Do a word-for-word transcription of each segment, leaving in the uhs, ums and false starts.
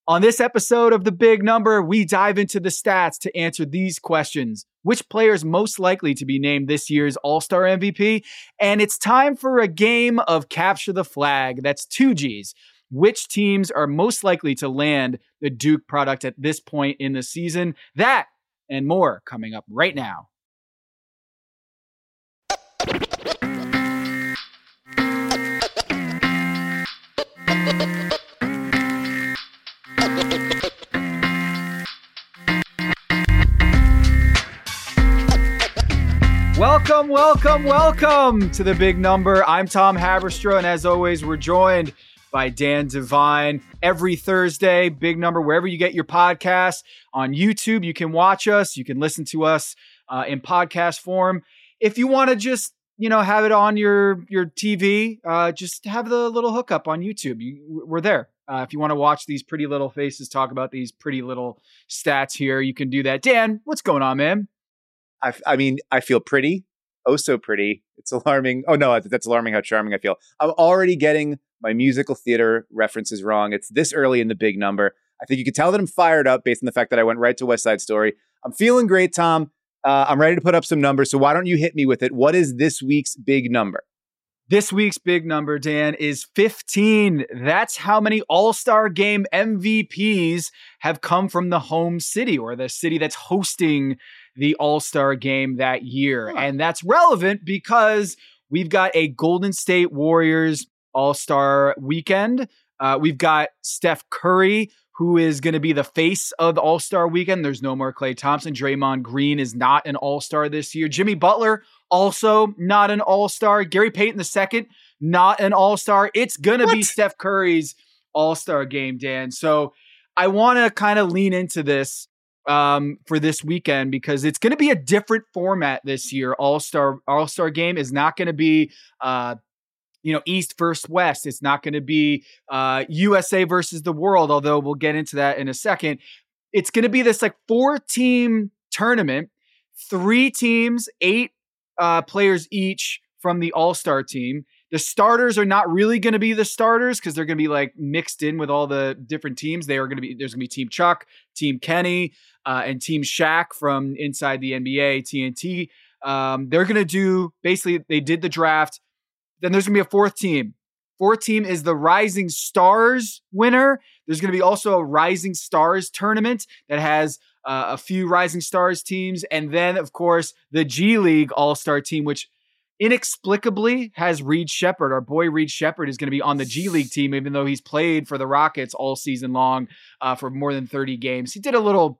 On this episode of The Big Number, we dive into the stats to answer these questions. Which player is most likely to be named this year's All-Star M V P? And it's time for a game of Capture the Flag. That's two G's. Which teams are most likely to land the Duke product at this point in the season? That and more coming up right now. Welcome, welcome, welcome to The Big Number. I'm Tom Haberstroh, and as always, we're joined by Dan Devine. Every Thursday, Big Number, wherever you get your podcasts. On YouTube, you can watch us. You can listen to us uh, in podcast form. If you want to just, you know, have it on your, your T V, uh, just have the little hookup on YouTube. You, we're there. Uh, if you want to watch these pretty little faces talk about these pretty little stats here, you can do that. Dan, what's going on, man? I, I mean, I feel pretty. Oh, so pretty. It's alarming. Oh, no, that's alarming how charming I feel. I'm already getting my musical theater references wrong. It's this early in The Big Number. I think you can tell that I'm fired up based on the fact that I went right to West Side Story. I'm feeling great, Tom. Uh, I'm ready to put up some numbers. So why don't you hit me with it? What is this week's big number? This week's big number, Dan, is fifteen. That's how many All-Star Game M V Ps have come from the home city or the city that's hosting the All-Star Game that year. Huh. And that's relevant because we've got a Golden State Warriors All-Star weekend. Uh, we've got Steph Curry, who is going to be the face of the All-Star weekend. There's no more Klay Thompson. Draymond Green is not an All-Star this year. Jimmy Butler, also not an All-Star. Gary Payton the second, not an All-Star. It's going to be Steph Curry's All-Star game, Dan. So I want to kind of lean into this um, for this weekend because it's going to be a different format this year. All-Star All-Star game is not going to be uh, you know, East versus West. It's not going to be uh, U S A versus the world, although we'll get into that in a second. It's going to be this like four-team tournament, three teams, eight uh, players each from the All-Star team. The starters are not really going to be the starters because they're going to be like mixed in with all the different teams. They are going to be, there's going to be Team Chuck, Team Kenny, uh, and Team Shaq from inside the N B A, T N T. Um, they're going to do, basically, they did the draft. Then there's going to be a fourth team. Fourth team is the Rising Stars winner. There's going to be also a Rising Stars tournament that has uh, a few Rising Stars teams. And then, of course, the G League All-Star team, which inexplicably has Reed Sheppard. Our boy Reed Sheppard is going to be on the G League team, even though he's played for the Rockets all season long uh, for more than thirty games. He did a little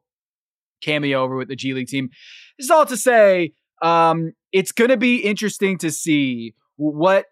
cameo over with the G League team. This is all to say, um, it's going to be interesting to see what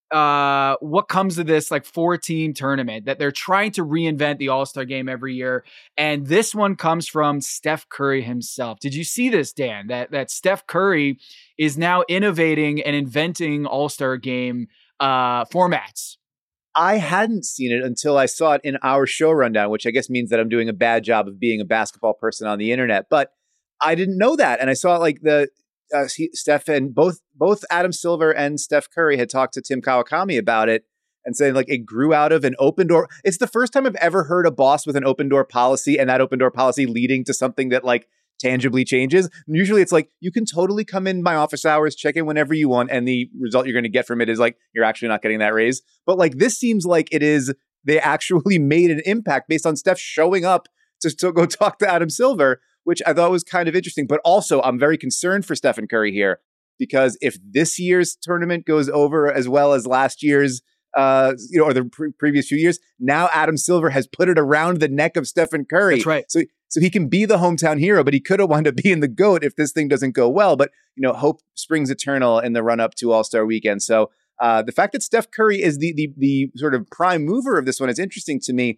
uh, what comes of this like four team tournament that they're trying to reinvent the All-Star game every year. And this one comes from Steph Curry himself. Did you see this, Dan, that, that Steph Curry is now innovating and inventing All-Star game uh, formats? I hadn't seen it until I saw it in our show rundown, which I guess means that I'm doing a bad job of being a basketball person on the internet, but I didn't know that. And I saw like the, Uh, he, Steph and both both Adam Silver and Steph Curry had talked to Tim Kawakami about it and saying like it grew out of an open door. It's the first time I've ever heard a boss with an open door policy and that open door policy leading to something that like tangibly changes. And usually it's like you can totally come in my office hours, check in whenever you want, and the result you're going to get from it is like you're actually not getting that raise. But like this seems like it is they actually made an impact based on Steph showing up to, to go talk to Adam Silver, which I thought was kind of interesting. But also, I'm very concerned for Stephen Curry here, because if this year's tournament goes over as well as last year's, uh, you know, or the pre- previous few years, now Adam Silver has put it around the neck of Stephen Curry. That's right. So, so he can be the hometown hero, but he could have wound up being the GOAT if this thing doesn't go well. But, you know, hope springs eternal in the run up to All-Star weekend. So uh, the fact that Steph Curry is the, the, the sort of prime mover of this one is interesting to me.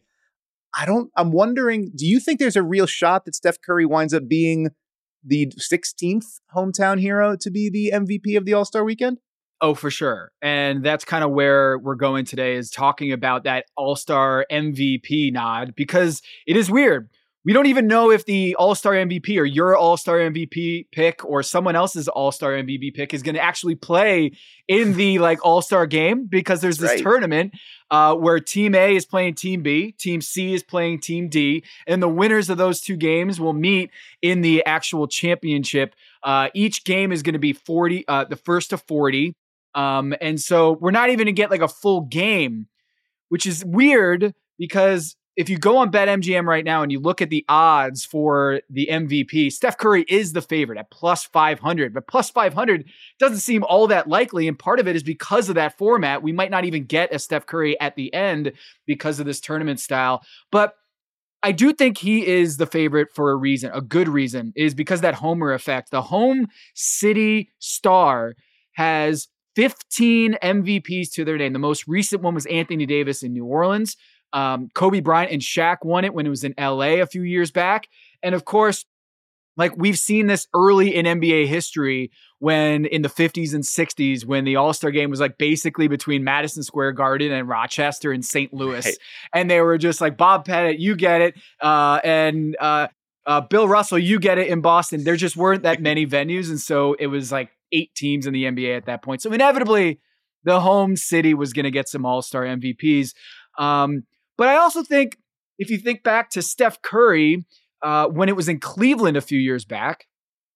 I don't, I'm wondering, do you think there's a real shot that Steph Curry winds up being the sixteenth hometown hero to be the M V P of the All-Star weekend? Oh, for sure. And that's kind of where we're going today, is talking about that All-Star M V P nod, because it is weird. We don't even know if the All-Star M V P or your All-Star M V P pick or someone else's All-Star M V P pick is going to actually play in the like All-Star game, because there's That's this right. tournament uh, where Team A is playing Team B, Team C is playing Team D, and the winners of those two games will meet in the actual championship. Uh, each game is going to be forty, uh, the first to forty. Um, and so we're not even going to get like a full game, which is weird because if you go on BetMGM right now and you look at the odds for the M V P, Steph Curry is the favorite at plus five hundred, but plus five hundred doesn't seem all that likely. And part of it is because of that format. We might not even get a Steph Curry at the end because of this tournament style. But I do think he is the favorite for a reason, a good reason, is because of that homer effect. The home city star has fifteen M V Ps to their name. The most recent one was Anthony Davis in New Orleans. Um, Kobe Bryant and Shaq won it when it was in L A a few years back. And of course, like we've seen this early in N B A history when in the fifties and sixties, when the All-Star game was like basically between Madison Square Garden and Rochester and Saint Louis. Right. And they were just like, Bob Pettit, you get it. Uh, and uh, uh, Bill Russell, you get it in Boston. There just weren't that many venues. And so it was like eight teams in the N B A at that point. So inevitably, the home city was going to get some All-Star M V Ps. Um, But I also think if you think back to Steph Curry, uh, when it was in Cleveland a few years back,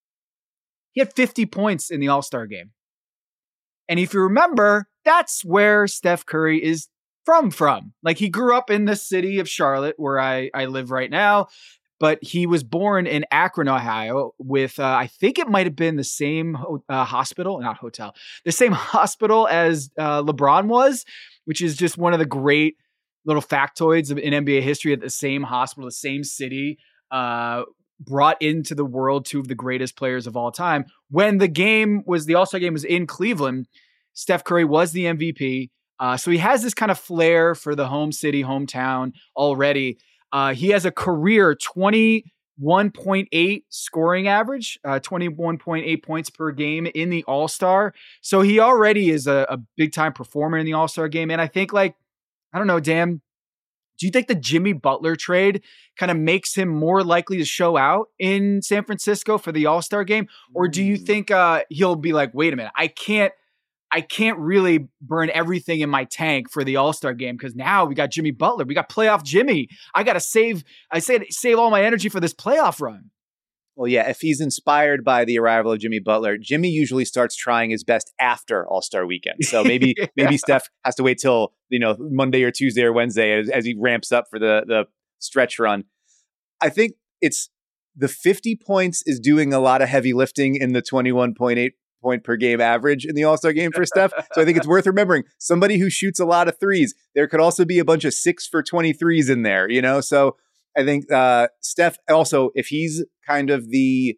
he had fifty points in the All-Star game. And if you remember, that's where Steph Curry is from, from. Like he grew up in the city of Charlotte, where I, I live right now, but he was born in Akron, Ohio with, uh, I think it might have been the same ho- uh, hospital, not hotel, the same hospital as uh, LeBron was, which is just one of the great little factoids in N B A history. At the same hospital, the same city, uh, brought into the world two of the greatest players of all time. When the game was, the All-Star game was in Cleveland, Steph Curry was the M V P. Uh, so he has this kind of flair for the home city, hometown already. Uh, he has a career twenty-one point eight scoring average, uh, twenty-one point eight points per game in the All-Star. So he already is a, a big time performer in the All-Star game. And I think like, I don't know, Dan, do you think the Jimmy Butler trade kind of makes him more likely to show out in San Francisco for the All-Star game? Or do you think uh, he'll be like, wait a minute, I can't, I can't really burn everything in my tank for the All-Star game because now we got Jimmy Butler, we got playoff Jimmy. I got to save, I said, save all my energy for this playoff run. Well, yeah, if he's inspired by the arrival of Jimmy Butler, Jimmy usually starts trying his best after All-Star weekend. So maybe yeah. maybe Steph has to wait till, you know, Monday or Tuesday or Wednesday as, as he ramps up for the, the stretch run. I think it's the fifty points is doing a lot of heavy lifting in the twenty-one point eight point per game average in the All-Star game for Steph. So I think it's worth remembering somebody who shoots a lot of threes. There could also be a bunch of six for twenty-threes in there, you know? So I think uh, Steph also, if he's kind of the,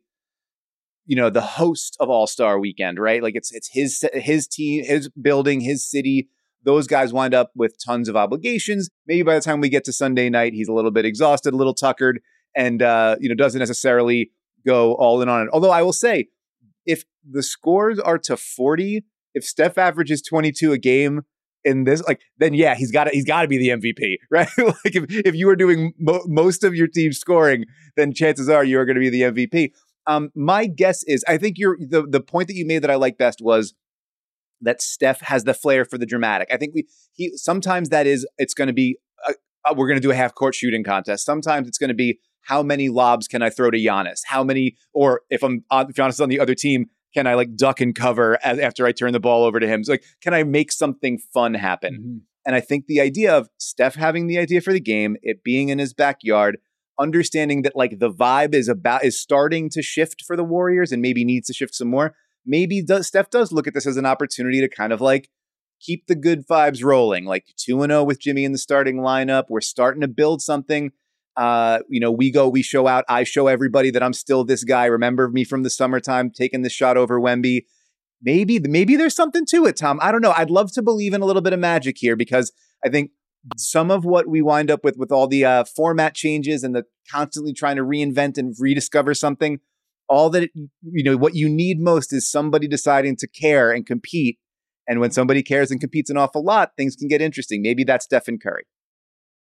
you know, the host of All-Star Weekend, right? Like it's it's his his team, his building, his city. Those guys wind up with tons of obligations. Maybe by the time we get to Sunday night, he's a little bit exhausted, a little tuckered, and uh, you know, doesn't necessarily go all in on it. Although I will say, if the scores are to forty, if Steph averages twenty-two a game in this, like, then yeah, he's got to he's got to be the M V P, right? Like if, if you are doing mo- most of your team scoring, then chances are you are going to be the M V P. Um, my guess is, I think you're the the point that you made that I like best was that Steph has the flair for the dramatic. I think we he sometimes that is it's going to be a, uh, we're going to do a half court shooting contest. Sometimes it's going to be how many lobs can I throw to Giannis? How many, or if I'm on, if Giannis is on the other team, can I like duck and cover as, after I turn the ball over to him? So like, can I make something fun happen? Mm-hmm. And I think the idea of Steph having the idea for the game, it being in his backyard, understanding that like the vibe is about is starting to shift for the Warriors and maybe needs to shift some more. Maybe does, Steph does look at this as an opportunity to kind of like keep the good vibes rolling, like two and oh with Jimmy in the starting lineup. We're starting to build something. Uh, you know, we go, we show out. I show everybody that I'm still this guy. Remember me from the summertime, taking the shot over Wemby. Maybe, maybe there's something to it, Tom. I don't know. I'd love to believe in a little bit of magic here because I think some of what we wind up with, with all the uh, format changes and the constantly trying to reinvent and rediscover something, all that, it, you know, what you need most is somebody deciding to care and compete. And when somebody cares and competes an awful lot, things can get interesting. Maybe that's Stephen Curry.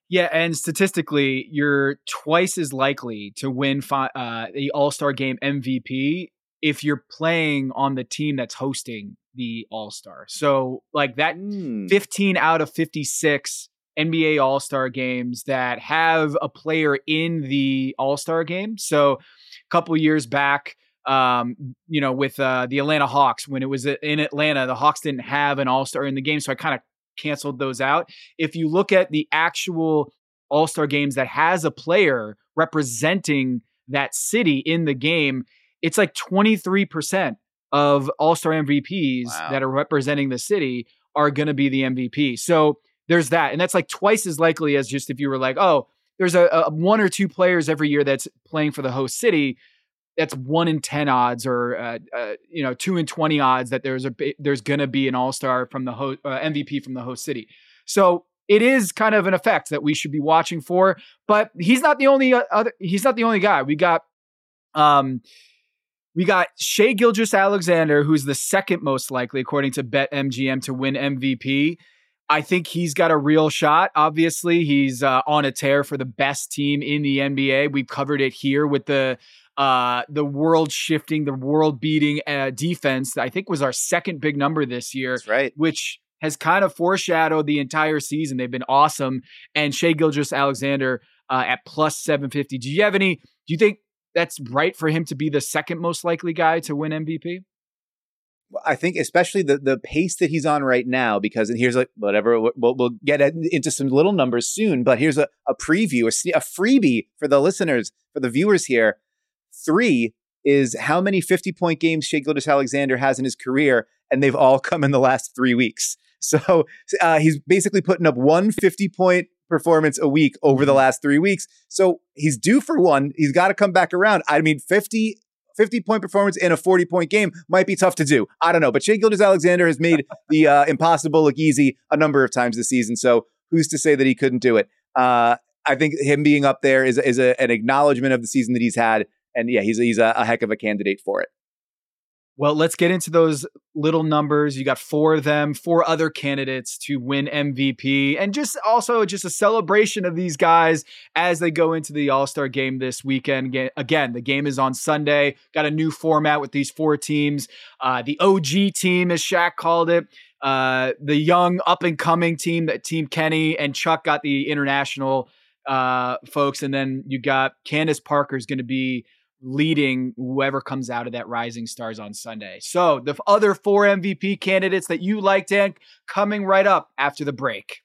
Yeah, and statistically, you're twice as likely to win fi- uh, the All-Star Game M V P if you're playing on the team that's hosting the All-Star. So, like that Mm. fifteen out of fifty-six N B A All-Star games that have a player in the All-Star game. So, a couple years back, um, you know, with uh, the Atlanta Hawks, when it was in Atlanta, the Hawks didn't have an All-Star in the game, so I kind of canceled those out. If you look at the actual All-Star games that has a player representing that city in the game, it's like twenty-three percent of All-Star M V Ps Wow. that are representing the city are going to be the M V P. So there's that. And that's like twice as likely as just if you were like, oh, there's a, a one or two players every year that's playing for the host city. That's one in ten odds, or uh, uh, you know, two in twenty odds that there's a there's gonna be an All Star from the host, uh, M V P from the host city. So it is kind of an effect that we should be watching for. But he's not the only other. He's not the only guy. We got, um, we got Shai Gilgeous-Alexander, who's the second most likely, according to BetMGM, to win M V P. I think he's got a real shot. Obviously, he's uh, on a tear for the best team in the N B A. We've covered it here with the. Uh, the world shifting, the world beating uh, defense, I think was our second big number this year. That's right. Which has kind of foreshadowed the entire season. They've been awesome. And Shai Gilgeous-Alexander uh, at plus seven fifty. Do you have any, do you think that's right for him to be the second most likely guy to win M V P? I think especially the the pace that he's on right now, because, and here's like, whatever, we'll, we'll get into some little numbers soon, but here's a, a preview, a, a freebie for the listeners, for the viewers here. Three is how many fifty-point games Shai Gilgeous-Alexander has in his career, and they've all come in the last three weeks. So uh, he's basically putting up one fifty-point performance a week over the last three weeks. So he's due for one. He's got to come back around. I mean, fifty, fifty-point performance in a forty-point game might be tough to do. I don't know. But Shai Gilgeous-Alexander has made the uh, impossible look easy a number of times this season. So who's to say that he couldn't do it? Uh, I think him being up there is, is a, an acknowledgement of the season that he's had. And yeah, he's he's a, a heck of a candidate for it. Well, let's get into those little numbers. You got four of them, four other candidates to win M V P, and just also just a celebration of these guys as they go into the All-Star game this weekend. Again, the game is on Sunday. Got a new format with these four teams. Uh, the O G team, as Shaq called it. Uh, the young up-and-coming team, that Team Kenny, and Chuck got the international uh, folks. And then you got Candace Parker is going to be leading whoever comes out of that Rising Stars on Sunday. So the other four M V P candidates that you like, Dan, coming right up after the break.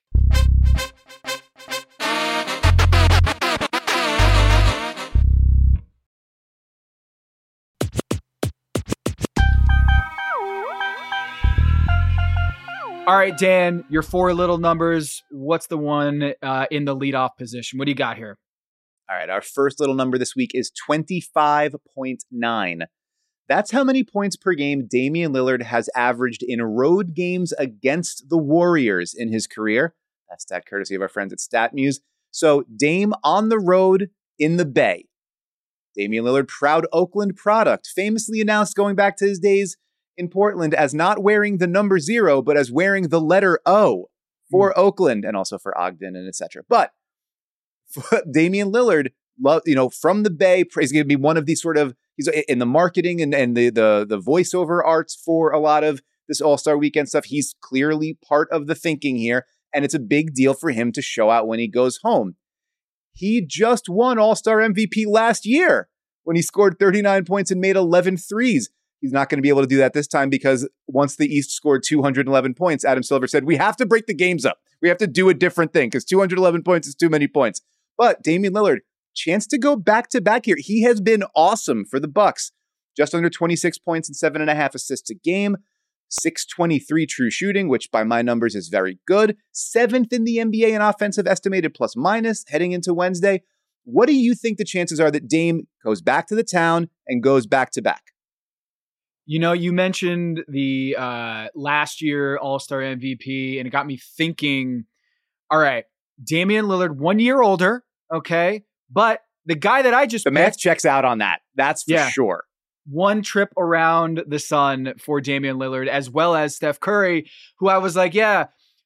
All right, Dan, your four little numbers. What's the one uh, in the leadoff position? What do you got here? All right, our first little number this week is twenty-five point nine. That's how many points per game Damian Lillard has averaged in road games against the Warriors in his career. That's stat courtesy of our friends at StatMuse. So Dame on the road in the Bay. Damian Lillard, proud Oakland product, famously announced going back to his days in Portland as not wearing the number zero, but as wearing the letter O for mm. Oakland and also for Ogden and et cetera. But Damian Lillard, you know, from the Bay, he's going to be one of these sort of, he's in the marketing and, and the, the, the voiceover arts for a lot of this All-Star Weekend stuff. He's clearly part of the thinking here, and it's a big deal for him to show out when he goes home. He just won All-Star M V P last year when he scored thirty-nine points and made eleven threes. He's not going to be able to do that this time because once the East scored two hundred eleven points, Adam Silver said, we have to break the games up. We have to do a different thing because two hundred eleven points is too many points. But Damian Lillard, chance to go back to back here. He has been awesome for the Bucks. Just under twenty-six points and seven and a half assists a game. six twenty-three true shooting, which by my numbers is very good. Seventh in the N B A in offensive estimated plus minus heading into Wednesday. What do you think the chances are that Dame goes back to the town and goes back to back? You know, you mentioned the uh, last year All-Star M V P, and it got me thinking, all right, Damian Lillard, one year older, okay? But the guy that I just The math checks out on that. That's for yeah, sure. One trip around the sun for Damian Lillard, as well as Steph Curry, who I was like, yeah,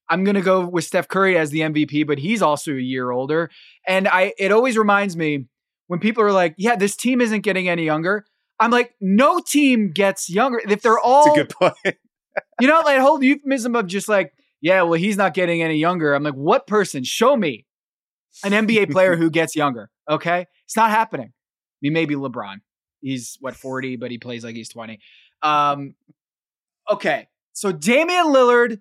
I'm going to go with Steph Curry as the M V P, but he's also a year older. And I, it always reminds me when people are like, yeah, this team isn't getting any younger. I'm like, no team gets younger. If they're all, that's a good point. you know, like whole euphemism of just like, yeah, well, he's not getting any younger. I'm like, what person? Show me an N B A player who gets younger. Okay. It's not happening. I mean, maybe LeBron. He's what, forty, but he plays like he's twenty. Um, okay. So Damian Lillard,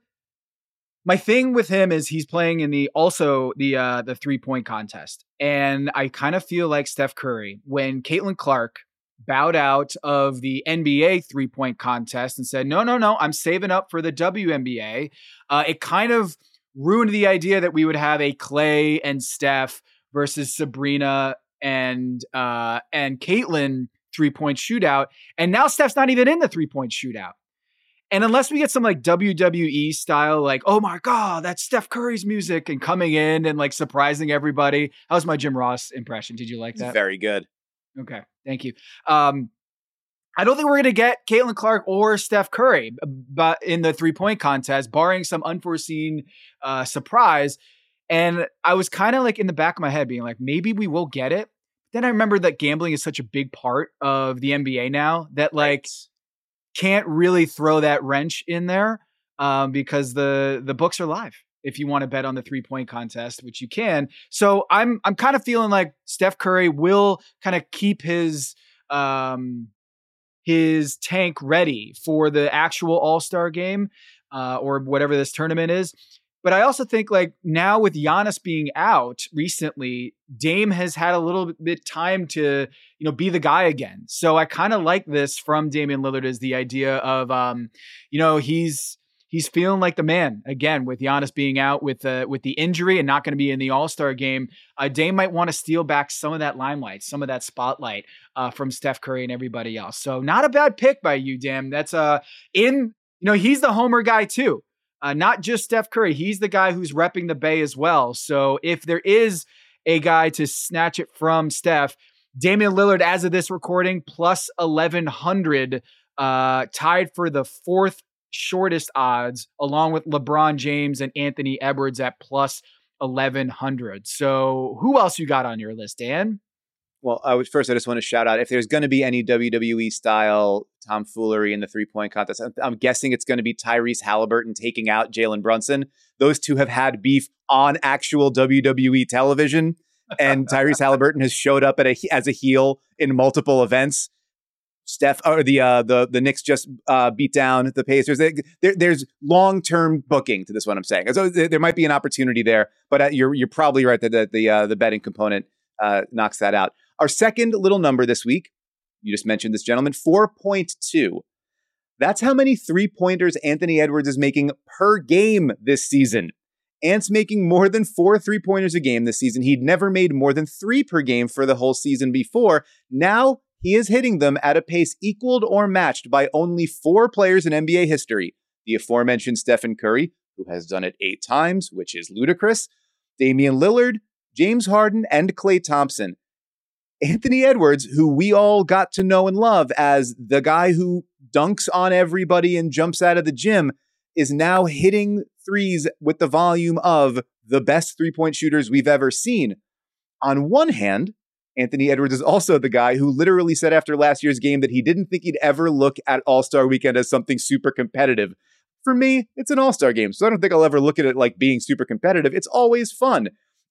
my thing with him is he's playing in the also the uh, the three point contest, and I kind of feel like Steph Curry when Caitlin Clark bowed out of the N B A three point contest and said, "No, no, no, I'm saving up for the W N B A." Uh, it kind of ruined the idea that we would have a Clay and Steph versus Sabrina and uh, and Caitlin three point shootout, and now Steph's not even in the three point shootout. And unless we get some like W W E style, like, oh my God, that's Steph Curry's music and coming in and like surprising everybody. That was my Jim Ross impression. Did you like that? Very good. Okay. Thank you. Um, I don't think we're going to get Caitlin Clark or Steph Curry but in the three point contest, barring some unforeseen uh, surprise. And I was kind of like in the back of my head being like, maybe we will get it. Then I remember that gambling is such a big part of the N B A now that like, right. Can't really throw that wrench in there um, because the the books are live if you want to bet on the three point contest, which you can. So I'm I'm kind of feeling like Steph Curry will kind of keep his um, his tank ready for the actual All-Star game uh, or whatever this tournament is. But I also think like now with Giannis being out recently, Dame has had a little bit time to, you know, be the guy again. So I kind of like this from Damian Lillard is the idea of, um, you know, he's he's feeling like the man again with Giannis being out with uh, with the injury and not going to be in the All-Star game. Uh, Dame might want to steal back some of that limelight, some of that spotlight uh, from Steph Curry and everybody else. So not a bad pick by you, Dam. That's uh in, you know, he's the homer guy too. Uh, not just Steph Curry. He's the guy who's repping the Bay as well. So if there is a guy to snatch it from Steph, Damian Lillard, as of this recording, plus eleven hundred, uh, tied for the fourth shortest odds, along with LeBron James and Anthony Edwards at plus eleven hundred. So who else you got on your list, Dan? Well, I would first, I just want to shout out if there's going to be any W W E style tomfoolery in the three point contest, I'm, I'm guessing it's going to be Tyrese Halliburton taking out Jalen Brunson. Those two have had beef on actual W W E television, and Tyrese Halliburton has showed up at a, as a heel in multiple events. Steph or the uh, the the Knicks just uh, beat down the Pacers. There, there's long term booking to this one. I'm saying so there, there might be an opportunity there, but uh, you're you're probably right that the the, uh, the betting component uh, knocks that out. Our second little number this week, you just mentioned this gentleman, four point two. That's how many three-pointers Anthony Edwards is making per game this season. Ant's making more than four three-pointers a game this season. He'd never made more than three per game for the whole season before. Now he is hitting them at a pace equaled or matched by only four players in N B A history. The aforementioned Stephen Curry, who has done it eight times, which is ludicrous, Damian Lillard, James Harden, and Klay Thompson. Anthony Edwards, who we all got to know and love as the guy who dunks on everybody and jumps out of the gym, is now hitting threes with the volume of the best three-point shooters we've ever seen. On one hand, Anthony Edwards is also the guy who literally said after last year's game that he didn't think he'd ever look at All-Star Weekend as something super competitive. For me, it's an All-Star game, so I don't think I'll ever look at it like being super competitive. It's always fun.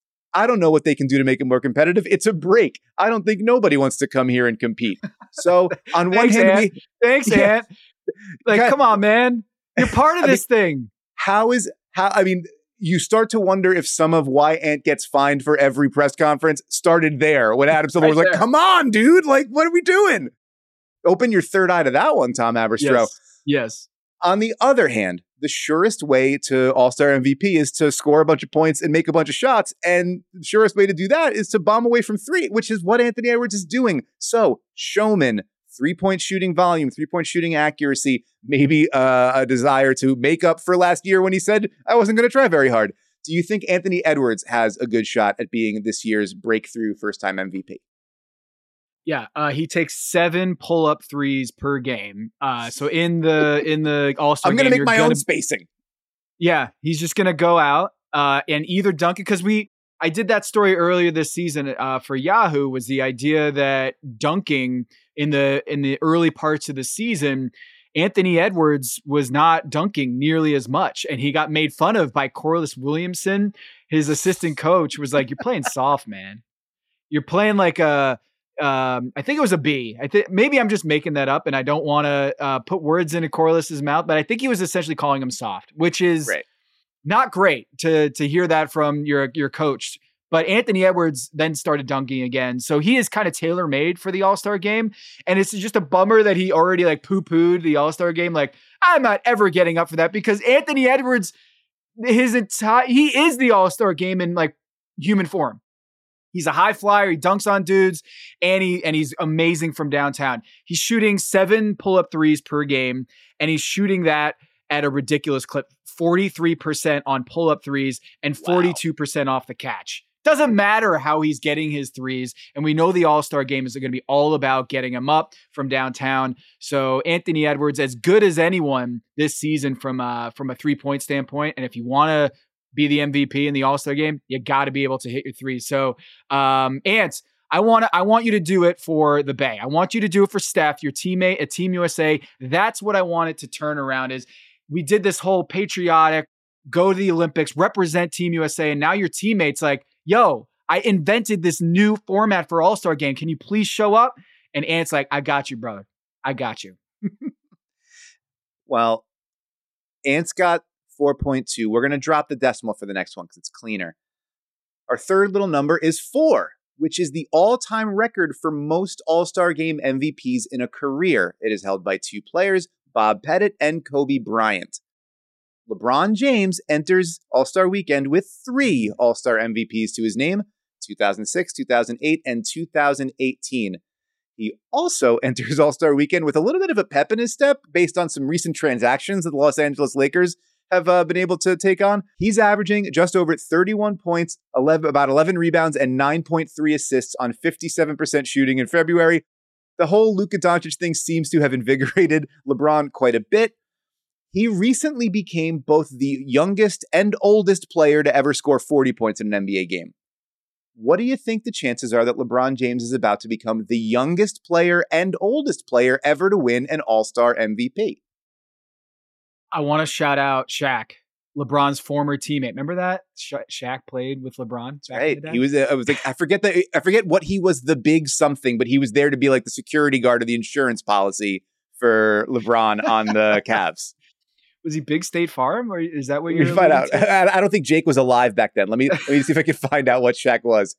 I don't know what they can do to make it more competitive. It's a break. I don't think nobody wants to come here and compete. So on one Thanks, hand, Ant. we, Thanks, yeah. Ant. Like, God, come on, man. You're part of I this mean, thing. How is how? I mean, you start to wonder if some of why Ant gets fined for every press conference started there when Adam Silver right was like, there. "Come on, dude! Like, what are we doing?" Open your third eye to that one, Tom Haberstroh. Yes. yes. On the other hand, the surest way to All-Star M V P is to score a bunch of points and make a bunch of shots. And the surest way to do that is to bomb away from three, which is what Anthony Edwards is doing. So, showman, three-point shooting volume, three-point shooting accuracy, maybe uh, a desire to make up for last year when he said, I wasn't going to try very hard. Do you think Anthony Edwards has a good shot at being this year's breakthrough first-time M V P? Yeah, uh, he takes seven pull-up threes per game. Uh, so in the in the All-Star I'm game, going to make my gonna, own spacing. Yeah, he's just going to go out uh, and either dunk it because we. I did that story earlier this season uh, for Yahoo. Was the idea that dunking in the in the early parts of the season, Anthony Edwards was not dunking nearly as much, and he got made fun of by Corliss Williamson. His assistant coach was like, "You're playing soft, man. You're playing like a." Um, I think it was a B. I think maybe I'm just making that up, and I don't want to uh, put words into Corliss's mouth, but I think he was essentially calling him soft, which is right. Not great to to hear that from your your coach. But Anthony Edwards then started dunking again, so he is kind of tailor made for the All Star game, and it's just a bummer that he already like poo pooed the All Star game. Like I'm not ever getting up for that because Anthony Edwards, his entire he is the All Star game in like human form. He's a high flyer. He dunks on dudes, and he and he's amazing from downtown. He's shooting seven pull up threes per game, and he's shooting that at a ridiculous clip, forty-three percent on pull up threes and forty-two percent wow. off the catch. Doesn't matter how he's getting his threes, and we know the All Star game is going to be all about getting him up from downtown. So Anthony Edwards, as good as anyone this season from uh, from a three point standpoint, and if you want to be the M V P in the All Star game, you got to be able to hit your threes. So, um, Ant, I want to, I want you to do it for the Bay. I want you to do it for Steph, your teammate at Team U S A. That's what I wanted to turn around. Is we did this whole patriotic go to the Olympics, represent Team U S A, and now your teammates like, yo, I invented this new format for All Star game. Can you please show up? And Ant's like, I got you, brother. I got you. Well, Ant's got four point two. We're going to drop the decimal for the next one because it's cleaner. Our third little number is four, which is the all-time record for most All-Star Game M V Ps in a career. It is held by two players, Bob Pettit and Kobe Bryant. LeBron James enters All-Star Weekend with three All-Star M V Ps to his name, two thousand six, two thousand eight, and two thousand eighteen. He also enters All-Star Weekend with a little bit of a pep in his step based on some recent transactions that the Los Angeles Lakers have uh, been able to take on. He's averaging just over thirty-one points, eleven, about eleven rebounds, and nine point three assists on fifty-seven percent shooting in February. The whole Luka Doncic thing seems to have invigorated LeBron quite a bit. He recently became both the youngest and oldest player to ever score forty points in an N B A game. What do you think the chances are that LeBron James is about to become the youngest player and oldest player ever to win an All-Star M V P? I want to shout out Shaq, LeBron's former teammate. Remember that Sha- Shaq played with LeBron? Right. He was. Uh, I was like, I forget that. I forget what he was. The big something, but he was there to be like the security guard of the insurance policy for LeBron on the Cavs. Was he Big State Farm, or is that what you're? Let me find out. I, I don't think Jake was alive back then. Let me let me see if I can find out what Shaq was.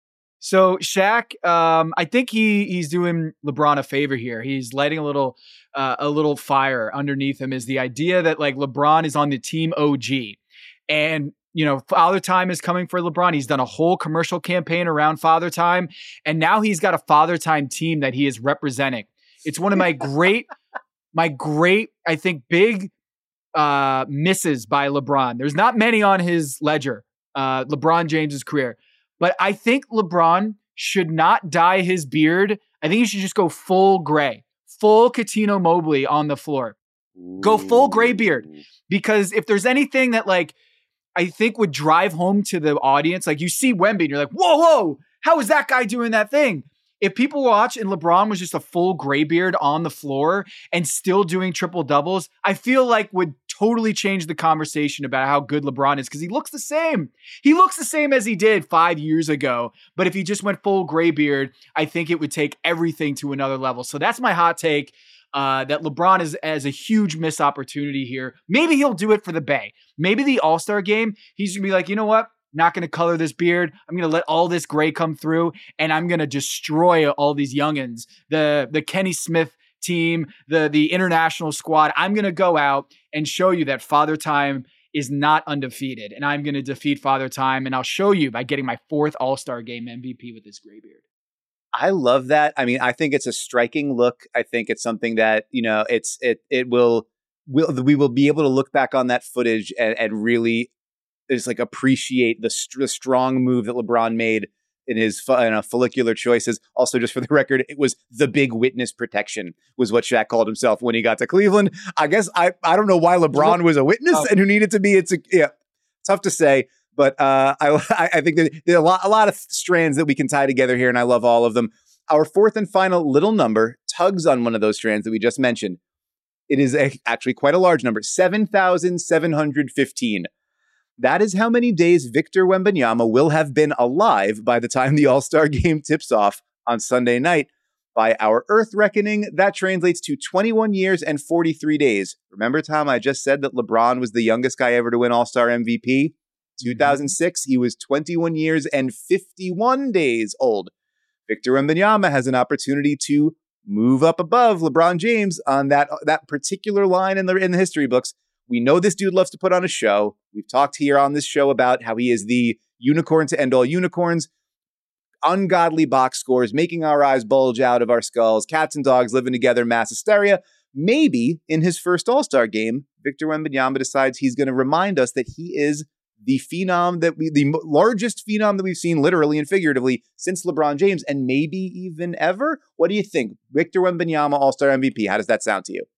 So Shaq, um, I think he he's doing LeBron a favor here. He's lighting a little uh, a little fire underneath him. Is the idea that like LeBron is on the team O G, and you know Father Time is coming for LeBron. He's done a whole commercial campaign around Father Time, and now he's got a Father Time team that he is representing. It's one of my great, my great, I think, big uh, misses by LeBron. There's not many on his ledger, uh, LeBron James's career. But I think LeBron should not dye his beard. I think he should just go full gray, full Cuttino Mobley on the floor. Go full gray beard. Because if there's anything that like I think would drive home to the audience, like you see Wemby and you're like, whoa, whoa, how is that guy doing that thing? If people watch and LeBron was just a full gray beard on the floor and still doing triple doubles, I feel like would totally change the conversation about how good LeBron is because he looks the same. He looks the same as he did five years ago. But if he just went full gray beard, I think it would take everything to another level. So that's my hot take, uh, that LeBron is as a huge missed opportunity here. Maybe he'll do it for the Bay. Maybe the All-Star game, he's going to be like, you know what? Not going to color this beard. I'm going to let all this gray come through, and I'm going to destroy all these youngins. The the Kenny Smith team, the the international squad. I'm going to go out and show you that Father Time is not undefeated, and I'm going to defeat Father Time, and I'll show you by getting my fourth All-Star Game M V P with this gray beard. I love that. I mean, I think it's a striking look. I think it's something that, you know, it's it it will will we will be able to look back on that footage and, and really just like appreciate the, st- the strong move that LeBron made in his fu- in, uh, follicular choices. Also, just for the record, it was the big witness protection was what Shaq called himself when he got to Cleveland. I guess I, I don't know why LeBron was a witness Oh. and who needed to be. It's a, yeah, tough to say. But uh, I, I think that there are a lot, a lot of strands that we can tie together here, and I love all of them. Our fourth and final little number tugs on one of those strands that we just mentioned. It is a, actually quite a large number, seven thousand seven hundred fifteen. That is how many days Victor Wembanyama will have been alive by the time the All-Star game tips off on Sunday night. By our Earth reckoning, that translates to twenty-one years and forty-three days. Remember, Tom, I just said that LeBron was the youngest guy ever to win All-Star M V P? two thousand six, he was twenty-one years and fifty-one days old. Victor Wembanyama has an opportunity to move up above LeBron James on that, that particular line in the, in the history books. We know this dude loves to put on a show. We've talked here on this show about how he is the unicorn to end all unicorns. Ungodly box scores, making our eyes bulge out of our skulls. Cats and dogs living together, mass hysteria. Maybe in his first All-Star game, Victor Wembanyama decides he's going to remind us that he is the phenom that we, the largest phenom that we've seen literally and figuratively since LeBron James, and maybe even ever. What do you think? Victor Wembanyama, All-Star M V P. How does that sound to you?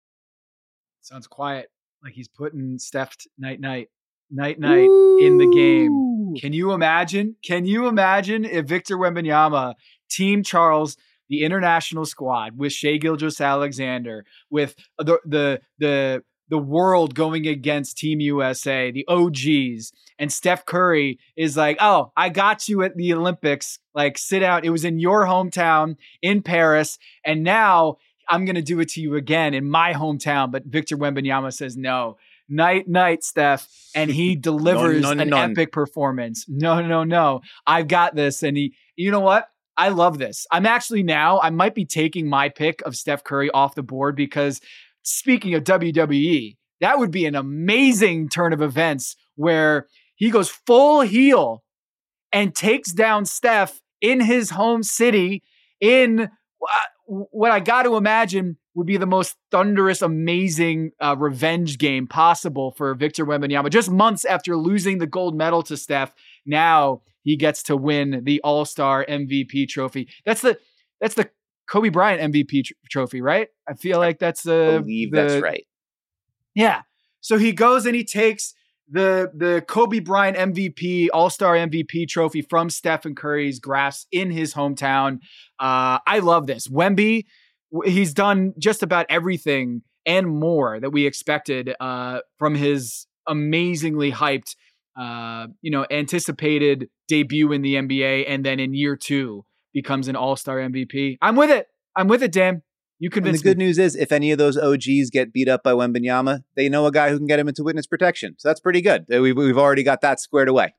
Sounds quiet. Like he's putting Steph night, night, night, night Ooh. in the game. Can you imagine? Can you imagine if Victor Wembanyama, Team Charles, the international squad with Shai Gilgeous-Alexander, with the the the the world going against Team U S A, the O Gs, and Steph Curry is like, oh, I got you at the Olympics. Like, sit out. It was in your hometown in Paris, and now I'm going to do it to you again in my hometown. But Victor Wembanyama says, no, night, night, Steph. And he delivers no, no, an none. epic performance. No, no, no. I've got this. And he, you know what? I love this. I'm actually now, I might be taking my pick of Steph Curry off the board because speaking of W W E, that would be an amazing turn of events where he goes full heel and takes down Steph in his home city in what I got to imagine would be the most thunderous, amazing uh, revenge game possible for Victor Wembanyama. Just months after losing the gold medal to Steph, now he gets to win the All-Star M V P trophy. That's the that's the Kobe Bryant M V P tr- trophy, right? I feel like that's the. I believe the, that's right. Yeah. So he goes and he takes the the Kobe Bryant M V P, All-Star M V P trophy from Stephen Curry's grasp in his hometown. Uh, I love this. Wemby, he's done just about everything and more that we expected uh, from his amazingly hyped, uh, you know, anticipated debut in the N B A, and then in year two becomes an All-Star M V P. I'm with it. I'm with it, Dan. You convinced me. And the good me. news is, if any of those O Gs get beat up by Wembanyama, they know a guy who can get him into witness protection. So that's pretty good. We've, we've already got that squared away.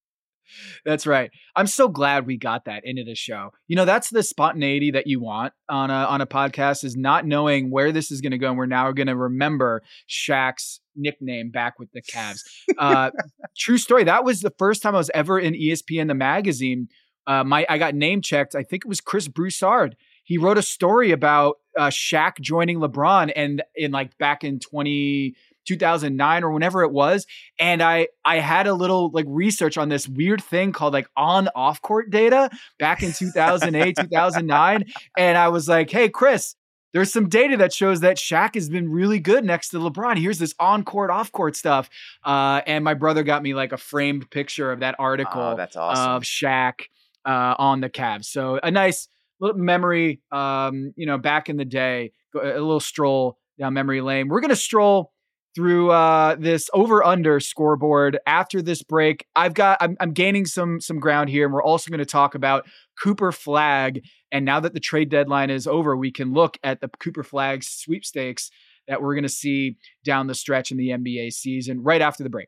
That's right. I'm so glad we got that into the show. You know, that's the spontaneity that you want on a on a podcast, is not knowing where this is going to go. And we're now going to remember Shaq's nickname back with the Cavs. Uh, true story. That was the first time I was ever in E S P N, the magazine. Uh, my I got name checked. I think it was Chris Broussard. He wrote a story about uh, Shaq joining LeBron, and in like back in twenty two thousand nine or whenever it was. And I, I had a little like research on this weird thing called like on off court data back in two thousand eight, two thousand nine. And I was like, hey, Chris, there's some data that shows that Shaq has been really good next to LeBron. Here's this on court, off court stuff. Uh, and my brother got me like a framed picture of that article oh, that's awesome. of Shaq uh, on the Cavs. So a nice little memory, um, you know, back in the day, a little stroll down memory lane. We're going to stroll through uh, this over-under scoreboard after this break. I've got, I'm, I'm gaining some some ground here, and we're also going to talk about Cooper Flagg. And now that the trade deadline is over, we can look at the Cooper Flagg sweepstakes that we're going to see down the stretch in the N B A season right after the break.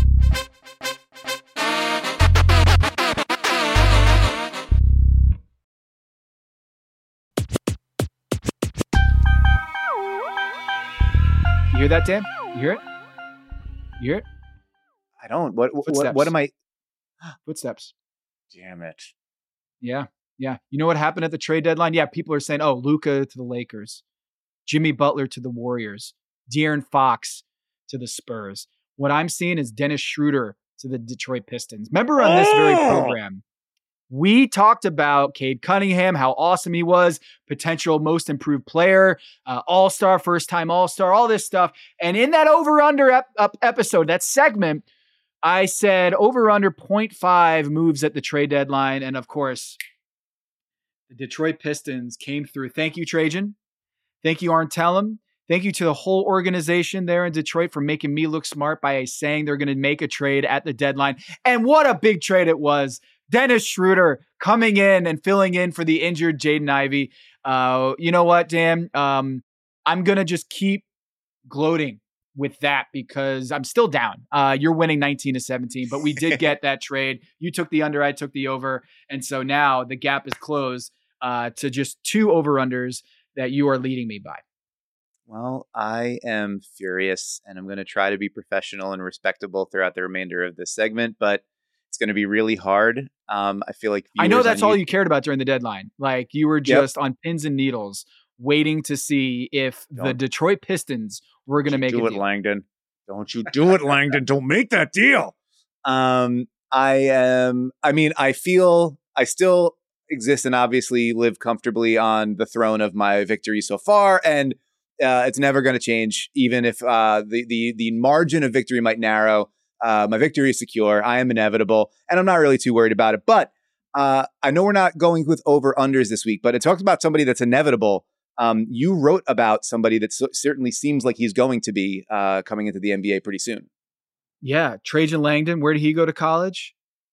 You hear that, Dan? You hear it? You hear it? I don't. What what, what am I? Footsteps. Damn it. Yeah. Yeah. You know what happened at the trade deadline? Yeah. People are saying, oh, Luka to the Lakers, Jimmy Butler to the Warriors, De'Aaron Fox to the Spurs. What I'm seeing is Dennis Schroeder to the Detroit Pistons. Remember on this very program, We talked about Cade Cunningham, how awesome he was, potential most improved player, uh, all-star, first-time all-star, all this stuff. And in that over-under ep- ep- episode, that segment, I said over-under zero point five moves at the trade deadline. And of course, the Detroit Pistons came through. Thank you, Trajan. Thank you, Arn Tellem. Thank you to the whole organization there in Detroit for making me look smart by saying they're going to make a trade at the deadline. And what a big trade it was. Dennis Schroeder coming in and filling in for the injured Jaden Ivey. Uh, you know what, Dan? Um, I'm going to just keep gloating with that because I'm still down. Uh, you're winning nineteen to seventeen, but we did get that trade. You took the under, I took the over. And so now the gap is closed uh, to just two over-unders that you are leading me by. Well, I am furious, and I'm going to try to be professional and respectable throughout the remainder of this segment, but it's going to be really hard. Um, I feel like I know that's all you cared about during the deadline. Like you were just yep. on pins and needles waiting to see if Don't. the Detroit Pistons were going to make do a it, deal. Langdon. Don't you do it, Langdon. Don't make that deal. Um, I am, I mean, I feel I still exist and obviously live comfortably on the throne of my victory so far. And Uh, it's never going to change, even if uh, the the the margin of victory might narrow. Uh, my victory is secure. I am inevitable, and I'm not really too worried about it. But uh, I know we're not going with over unders this week, but it talked about somebody that's inevitable. Um, you wrote about somebody that so- certainly seems like he's going to be uh, coming into the N B A pretty soon. Yeah, Trajan Langdon. Where did he go to college?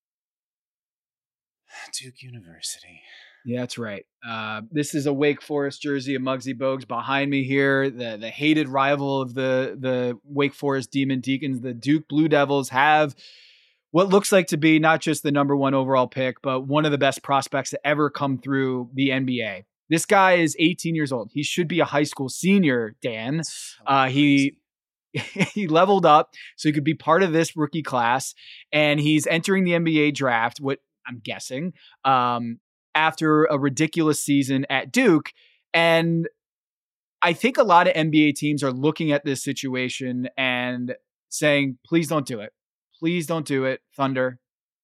Duke University. Yeah, that's right. Uh, this is a Wake Forest jersey of Muggsy Bogues behind me here. The the hated rival of the, the Wake Forest Demon Deacons, the Duke Blue Devils, have what looks like to be not just the number one overall pick, but one of the best prospects to ever come through the N B A. This guy is eighteen years old. He should be a high school senior, Dan. Uh, he he leveled up so he could be part of this rookie class, and he's entering the N B A draft, what I'm guessing, um, after a ridiculous season at Duke. And I think a lot of N B A teams are looking at this situation and saying, please don't do it. Please don't do it. Thunder,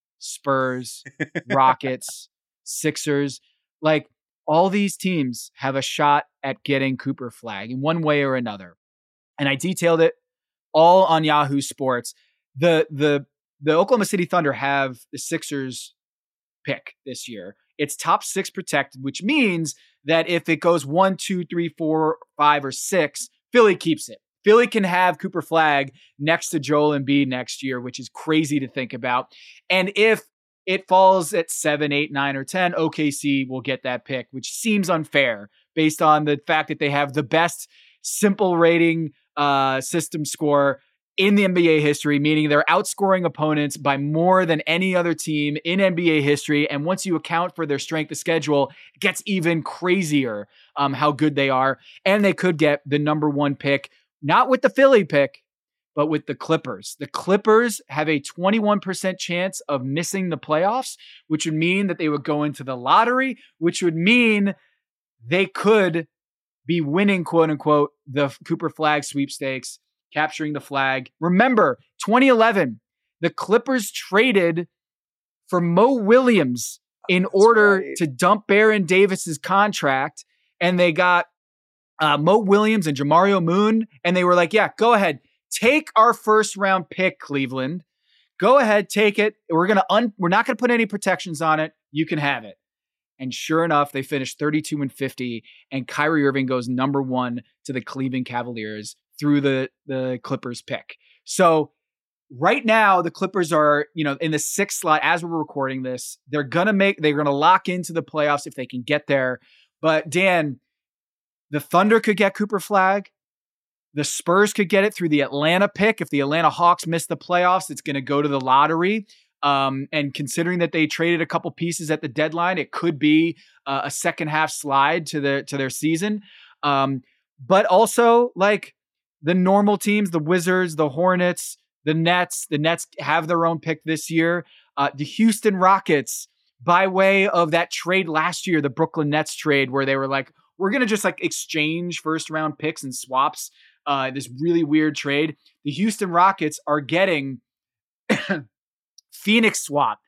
Spurs, Rockets, Sixers. Like all these teams have a shot at getting Cooper Flagg in one way or another. And I detailed it all on Yahoo Sports. The, the, the Oklahoma City Thunder have the Sixers pick this year. It's top six protected, which means that if it goes one, two, three, four, five, or six, Philly keeps it. Philly can have Cooper Flagg next to Joel Embiid next year, which is crazy to think about. And if it falls at seven, eight, nine, or ten, O K C will get that pick, which seems unfair based on the fact that they have the best simple rating uh, system score in the N B A history, meaning they're outscoring opponents by more than any other team in N B A history. And once you account for their strength of schedule, it gets even crazier um, how good they are. And they could get the number one pick, not with the Philly pick, but with the Clippers. The Clippers have a twenty-one percent chance of missing the playoffs, which would mean that they would go into the lottery, which would mean they could be winning, quote unquote, the Cooper Flagg sweepstakes, capturing the flag. Remember, twenty eleven, the Clippers traded for Mo Williams in That's order right. to dump Baron Davis's contract, and they got uh, Mo Williams and Jamario Moon, and they were like, yeah, go ahead. Take our first round pick, Cleveland. Go ahead, take it. We're gonna un- we're not gonna put any protections on it. You can have it. And sure enough, they finished thirty-two and fifty, and Kyrie Irving goes number one to the Cleveland Cavaliers through the, the Clippers pick. So right now, the Clippers are, you know, in the sixth slot as we're recording this. They're gonna make, they're gonna lock into the playoffs if they can get there. But Dan, the Thunder could get Cooper Flagg. The Spurs could get it through the Atlanta pick. If the Atlanta Hawks miss the playoffs, it's going to go to the lottery. Um, and considering that they traded a couple pieces at the deadline, it could be uh, a second half slide to their to their season. Um, but also, like the normal teams, the Wizards, the Hornets, the Nets. The Nets have their own pick this year. Uh, the Houston Rockets, by way of that trade last year, the Brooklyn Nets trade, where they were like, we're going to just like exchange first round picks and swaps. Uh, this really weird trade. The Houston Rockets are getting Phoenix swap.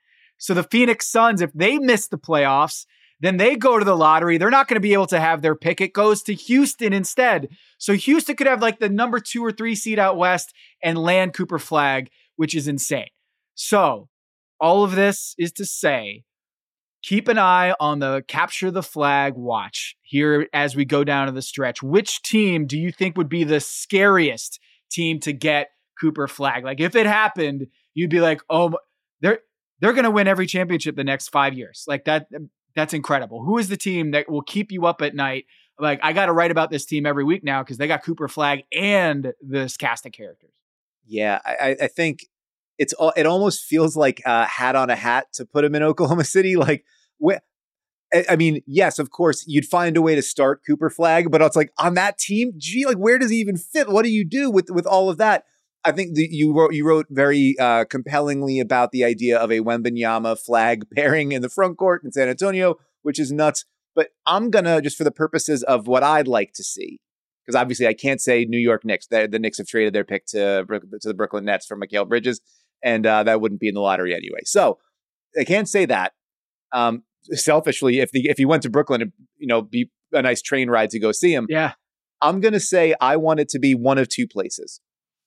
So the Phoenix Suns, if they miss the playoffs, then they go to the lottery. They're not going to be able to have their pick. It goes to Houston instead. So Houston could have like the number two or three seed out west and land Cooper Flagg, which is insane. So all of this is to say, keep an eye on the Capture the Flag watch here as we go down to the stretch. Which team do you think would be the scariest team to get Cooper Flagg? Like if it happened, you'd be like, oh, they're they're going to win every championship the next five years. Like that. That's incredible. Who is the team that will keep you up at night? Like, I got to write about this team every week now because they got Cooper Flagg and this cast of characters. Yeah, I, I think it's all, it almost feels like a hat on a hat to put him in Oklahoma City. Like, wh- I mean, yes, of course, you'd find a way to start Cooper Flagg, but it's like on that team, gee, like where does he even fit? What do you do with with all of that? I think the, you wrote you wrote very uh, compellingly about the idea of a Wembanyama Flagg pairing in the front court in San Antonio, which is nuts. But I'm gonna, just for the purposes of what I'd like to see, because obviously I can't say New York Knicks. The, the Knicks have traded their pick to to the Brooklyn Nets for Mikal Bridges, and uh, that wouldn't be in the lottery anyway. So I can't say that. Um, selfishly, if the if he went to Brooklyn, it'd, you know, be a nice train ride to go see him. Yeah, I'm gonna say I want it to be one of two places.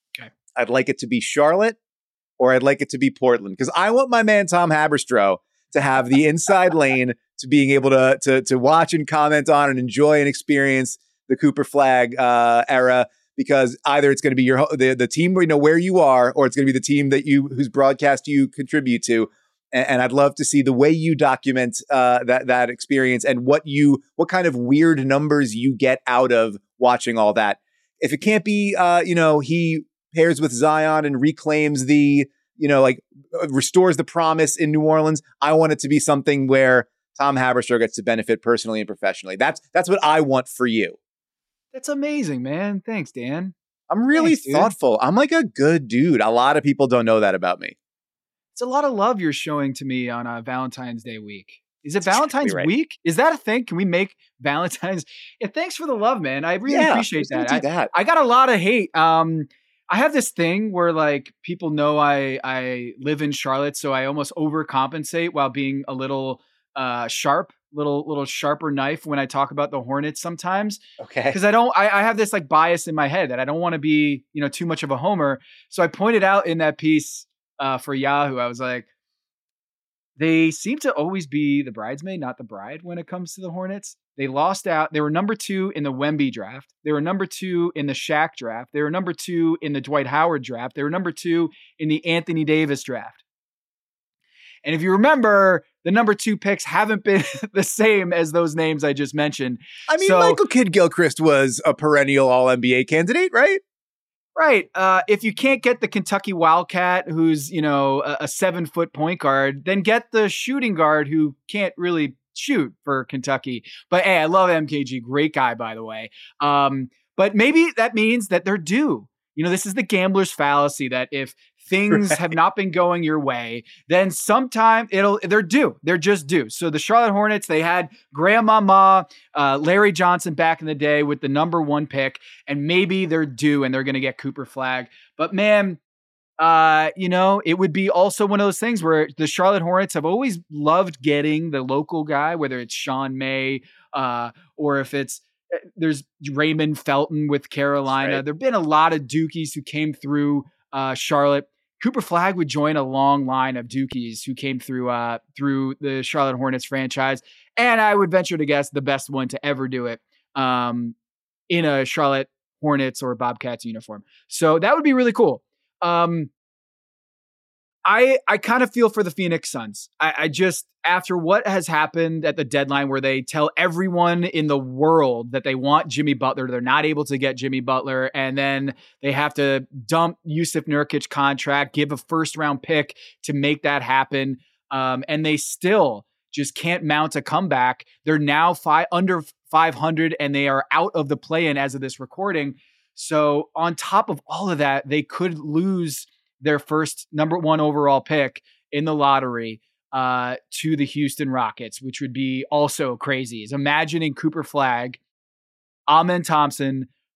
I'd like it to be Charlotte or I'd like it to be Portland because I want my man Tom Haberstroh to have the inside lane to being able to, to, to watch and comment on and enjoy and experience the Cooper Flagg uh, era because either it's going to be your the, the team where you know where you are or it's going to be the team that you whose broadcast you contribute to. And, and I'd love to see the way you document uh, that that experience and what you what kind of weird numbers you get out of watching all that. If it can't be, uh, you know, he pairs with Zion and reclaims the, you know, like restores the promise in New Orleans. I want it to be something where Tom Haberstroh gets to benefit personally and professionally. That's that's what I want for you. That's amazing, man. Thanks, Dan. I'm really Thanks, thoughtful. I'm like a good dude. A lot of people don't know that about me. It's a lot of love you're showing to me on a Valentine's Day week. Is it That's Valentine's exactly right. week? Is that a thing? Can we make Valentine's? Yeah, thanks for the love, man. I really Yeah, appreciate let's that. do that. I, I got a lot of hate. Um, I have this thing where like people know I I live in Charlotte, so I almost overcompensate while being a little uh, sharp, little little sharper knife when I talk about the Hornets sometimes. Okay. Because I don't, I, I have this like bias in my head that I don't want to be, you know, too much of a homer. So I pointed out in that piece uh, for Yahoo, I was like, they seem to always be the bridesmaid, not the bride when it comes to the Hornets. They lost out. They were number two in the Wemby draft. They were number two in the Shaq draft. They were number two in the Dwight Howard draft. They were number two in the Anthony Davis draft. And if you remember, the number two picks haven't been the same as those names I just mentioned. I mean, so, Michael Kidd-Gilchrist was a perennial All N B A candidate, right? Right. Uh, if you can't get the Kentucky Wildcat, who's, you know, a, a seven foot point guard, then get the shooting guard who can't really shoot for Kentucky. But hey, I love M K G. Great guy, by the way. Um, but maybe that means that they're due. You know, this is the gambler's fallacy that if things right. have not been going your way, then sometime it'll, they're due. They're just due. So the Charlotte Hornets, they had Grandmama, uh, Larry Johnson back in the day with the number one pick, and maybe they're due and they're going to get Cooper Flagg. But man, uh, you know, it would be also one of those things where the Charlotte Hornets have always loved getting the local guy, whether it's Sean May, uh, or if it's, there's Raymond Felton with Carolina. Right. There've been a lot of Dukies who came through uh, Charlotte. Cooper Flagg would join a long line of Dukies who came through uh, through the Charlotte Hornets franchise, and I would venture to guess the best one to ever do it um, in a Charlotte Hornets or Bobcats uniform. So that would be really cool. Um, I I kind of feel for the Phoenix Suns. I, I just, after what has happened at the deadline where they tell everyone in the world that they want Jimmy Butler, they're not able to get Jimmy Butler, and then they have to dump Yusuf Nurkic contract, give a first round pick to make that happen. Um, and they still just can't mount a comeback. They're now five, under five hundred and they are out of the play-in as of this recording. So on top of all of that, they could lose their first number one overall pick in the lottery uh, to the Houston Rockets, which would be also crazy. Is imagining Cooper Flagg, Amen Thompson,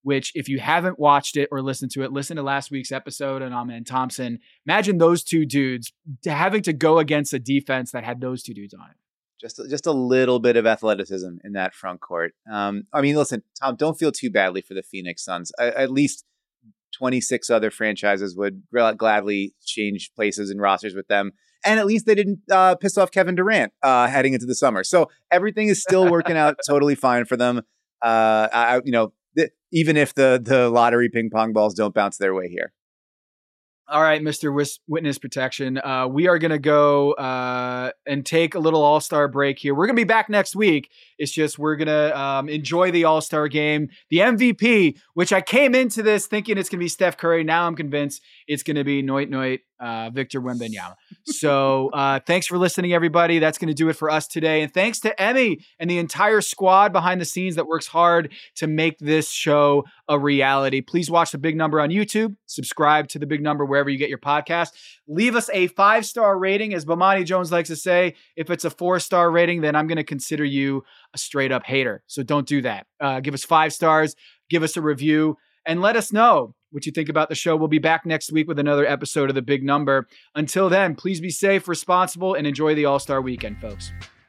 which if you haven't watched it or listened to it, listen to last week's episode on Amen Thompson. Imagine those two dudes having to go against a defense that had those two dudes on it. Just, just a little bit of athleticism in that front court. Um, I mean, listen, Tom, don't feel too badly for the Phoenix Suns. I, at least twenty-six other franchises would gladly change places and rosters with them. And at least they didn't uh, piss off Kevin Durant uh, heading into the summer. So everything is still working out totally fine for them. Uh, I, you know, th- even if the the lottery ping pong balls don't bounce their way here. All right, Mister Wis- Witness Protection. Uh, we are going to go uh, and take a little All-Star break here. We're going to be back next week. It's just we're going to um, enjoy the All-Star game. The M V P, which I came into this thinking it's going to be Steph Curry. Now I'm convinced it's going to be Noit Noit, uh, Victor Wembanyama. So uh, thanks for listening, everybody. That's going to do it for us today. And thanks to Emmy and the entire squad behind the scenes that works hard to make this show a reality. Please watch The Big Number on YouTube. Subscribe to The Big Number wherever you get your podcast. Leave us a five-star rating. As Bomani Jones likes to say, if it's a four-star rating, then I'm going to consider you a straight-up hater. So don't do that. Uh, give us five stars. Give us a review. And let us know what you think about the show. We'll be back next week with another episode of The Big Number. Until then, please be safe, responsible, and enjoy the All-Star weekend, folks.